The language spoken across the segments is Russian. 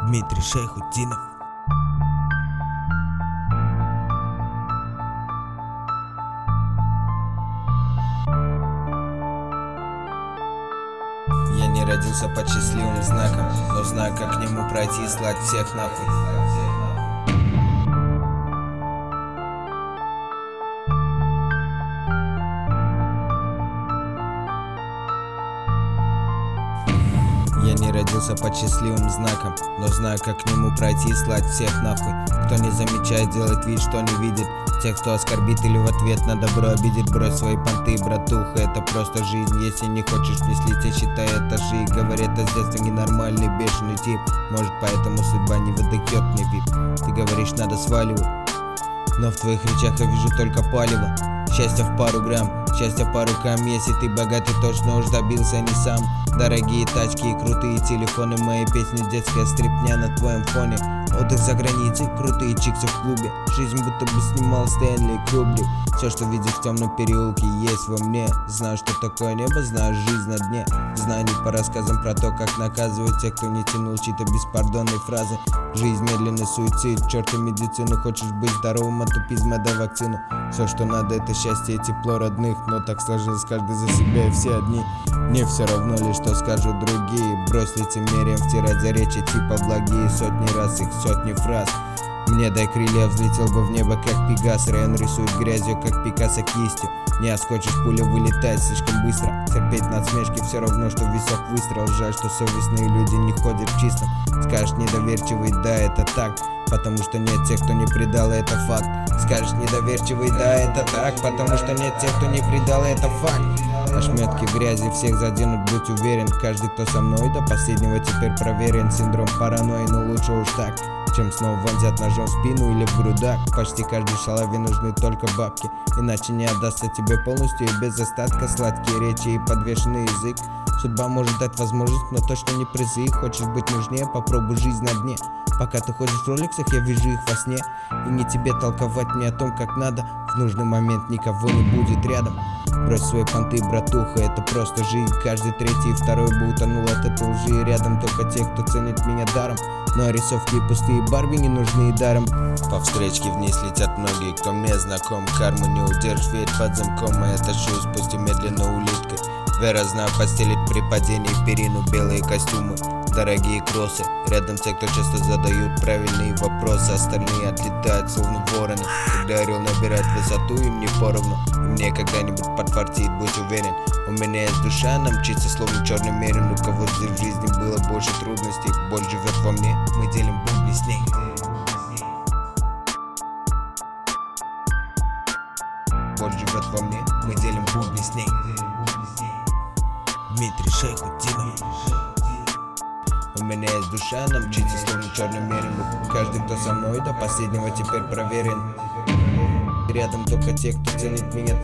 Дмитрий Шайхутдинов. Я не родился под счастливым знаком, но знаю, как к нему пройти и слать всех нахуй. Я не родился под счастливым знаком, но знаю, как к нему пройти и слать всех нахуй. Кто не замечает, делает вид, что не видит. Тех, кто оскорбит или в ответ на добро обидит. Брось свои понты, братуха, это просто жизнь. Если не хочешь вместить, я считаю этажи. Говорят, это с детства ненормальный, бешеный тип. Может, поэтому судьба не выдает мне вип. Ты говоришь, надо сваливать, но в твоих речах я вижу только палево. Счастье в пару грамм, счастье по рукам. Если ты богатый, точно уж добился не сам. Дорогие тачки и крутые телефоны, мои песни, детская стрипня на твоем фоне. Отдых за границей, крутые чиксы в клубе. Жизнь будто бы снимал Стэнли Кубрик. Все, что видишь в темном переулке, есть во мне. Знаю, что такое небо, знаю жизнь на дне. Знаю не по рассказам про то, как наказывают тех, кто не тянул чьи-то беспардонные фразы. Жизнь медленный суицид, черту медицину. Хочешь быть здоровым от тупизма до вакцину. Все, что надо, это счастье и тепло родных. Но так сложилось, каждый за себя и все одни. Мне все равно лишь что скажут другие. Брось лицемерием втирать за речи типа благие. Сотни раз их, сотни фраз. Мне дай крылья, взлетел бы в небо как Пегас. Район рисует грязью, как Пикассо кистью. Не отскочишь, пуля вылетает слишком быстро. Терпеть насмешки все равно, что висок выстрел. Жаль, что совестные люди не ходят в чистом. Скажешь недоверчивый, да, это так, потому что нет тех, кто не предал, и это факт. Скажешь недоверчивый, да, это так, потому что нет тех, кто не предал, и это факт. Ошметки грязи всех заденут, будь уверен. Каждый, кто со мной, до последнего теперь проверен. Синдром паранойи, но лучше уж так, чем снова вонзят ножом в спину или в грудак. Почти каждой шалаве нужны только бабки, иначе не отдастся тебе полностью и без остатка. Сладкие речи и подвешенный язык. Судьба может дать возможность, но точно не призы. Хочешь быть нужнее, попробуй жизнь на дне. Пока ты ходишь в роликсах, я вижу их во сне. И не тебе толковать мне о том, как надо. В нужный момент никого не будет рядом. Брось свои понты, братуха, это просто жизнь. Каждый третий и второй бы утонул от этой лжи. Рядом только те, кто ценит меня даром. Но рисовки и пустые Барби не нужны и даром. По встречке вниз летят многие, кто мне знаком. Карму не удержишь, ведь под замком. И тащусь, пусть и медленно улиткой. Вера знаю, постелит при падении перину. Белые костюмы, дорогие кроссы. Рядом те, кто часто задают правильные вопросы. Остальные отлетают, словно вороны. Когда орел набирает высоту, им не поровну. И мне когда-нибудь подфартит, будь уверен. У меня есть душа, она мчится, словно черный мерин. У кого в жизни было больше трудностей. Боль живет во мне, мы делим будни с ней. Боль живет во мне, мы делим будни с ней. Дмитрий Шайхутдинов. У меня есть душа, она мчится, словно черный мерин. Каждый, кто со мной, до последнего теперь проверен. Рядом только те, кто ценит меня.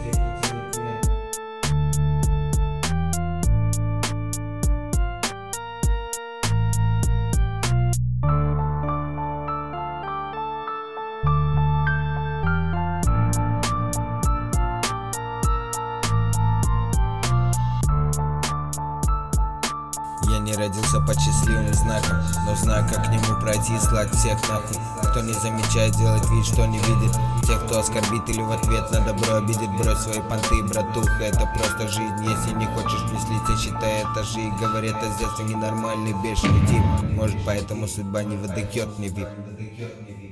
Я не родился под счастливым знаком, но знаю, как к нему пройти и слать всех нахуй. Кто не замечает, делает вид, что не видит. Тех, кто оскорбит или в ответ на добро обидит. Брось свои понты, братуха, это просто жизнь. Если не хочешь вместить, я считаю этажи. Говорят, это с детства ненормальный, бешеный тип. Может, поэтому судьба не выдает мне вип.